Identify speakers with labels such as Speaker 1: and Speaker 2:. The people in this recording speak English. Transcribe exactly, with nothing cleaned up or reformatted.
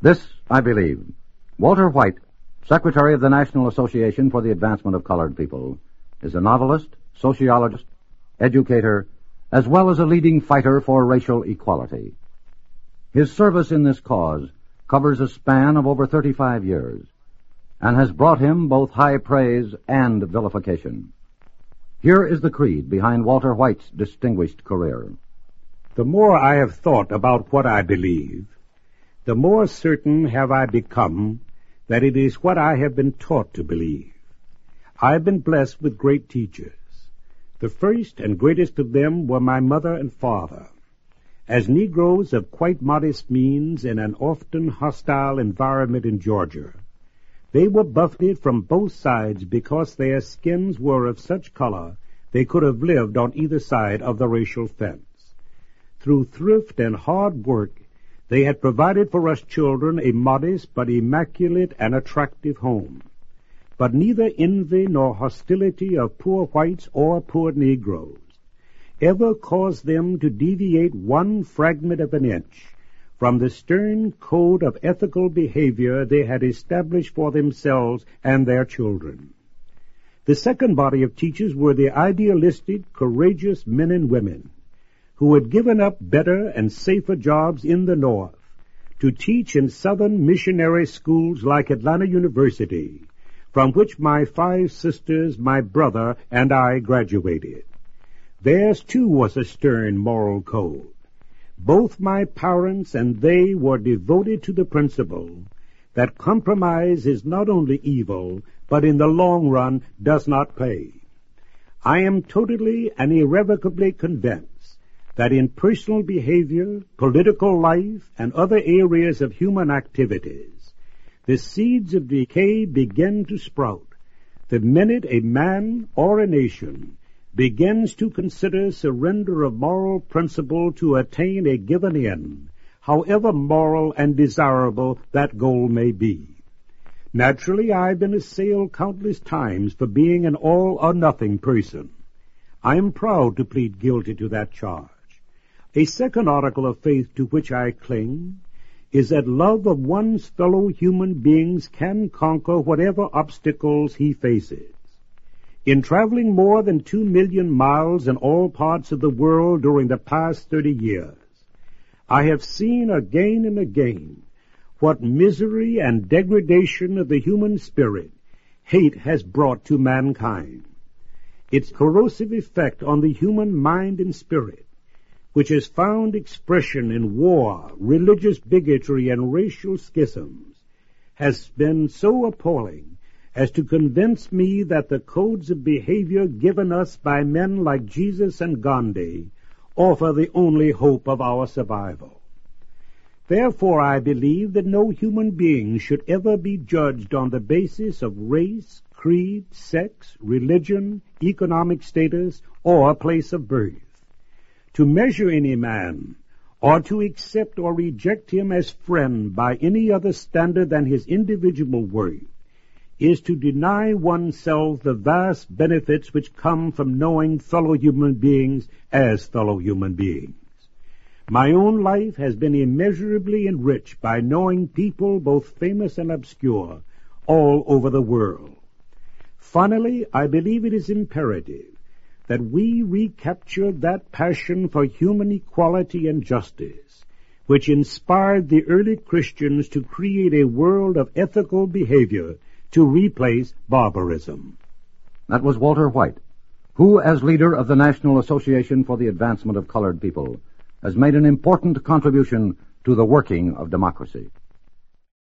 Speaker 1: This I believe. Walter White, Secretary of the National Association for the Advancement of Colored People, is a novelist, sociologist, educator, as well as a leading fighter for racial equality. His service in this cause covers a span of over thirty-five years and has brought him both high praise and vilification. Here is the creed behind Walter White's distinguished career.
Speaker 2: The more I have thought about what I believe, the more certain have I become that it is what I have been taught to believe. I have been blessed with great teachers. The first and greatest of them were my mother and father. As Negroes of quite modest means in an often hostile environment in Georgia, they were buffeted from both sides because their skins were of such color they could have lived on either side of the racial fence. Through thrift and hard work, they had provided for us children a modest but immaculate and attractive home. But neither envy nor hostility of poor whites or poor Negroes ever caused them to deviate one fragment of an inch from the stern code of ethical behavior they had established for themselves and their children. The second body of teachers were the idealistic, courageous men and women who had given up better and safer jobs in the North to teach in Southern missionary schools like Atlanta University, from which my five sisters, my brother, and I graduated. Theirs, too, was a stern moral code. Both my parents and they were devoted to the principle that compromise is not only evil, but in the long run does not pay. I am totally and irrevocably convinced that in personal behavior, political life, and other areas of human activities, the seeds of decay begin to sprout the minute a man or a nation begins to consider surrender of moral principle to attain a given end, however moral and desirable that goal may be. Naturally, I've been assailed countless times for being an all-or-nothing person. I am proud to plead guilty to that charge. A second article of faith to which I cling is that love of one's fellow human beings can conquer whatever obstacles he faces. In traveling more than two million miles in all parts of the world during the past thirty years, I have seen again and again what misery and degradation of the human spirit hate has brought to mankind. Its corrosive effect on the human mind and spirit, which has found expression in war, religious bigotry, and racial schisms, has been so appalling as to convince me that the codes of behavior given us by men like Jesus and Gandhi offer the only hope of our survival. Therefore, I believe that no human being should ever be judged on the basis of race, creed, sex, religion, economic status, or place of birth. To measure any man, or to accept or reject him as friend by any other standard than his individual worth, is to deny oneself the vast benefits which come from knowing fellow human beings as fellow human beings. My own life has been immeasurably enriched by knowing people both famous and obscure all over the world. Finally, I believe it is imperative that we recapture that passion for human equality and justice, which inspired the early Christians to create a world of ethical behavior to replace barbarism.
Speaker 1: That was Walter White, who, as leader of the National Association for the Advancement of Colored People, has made an important contribution to the working of democracy.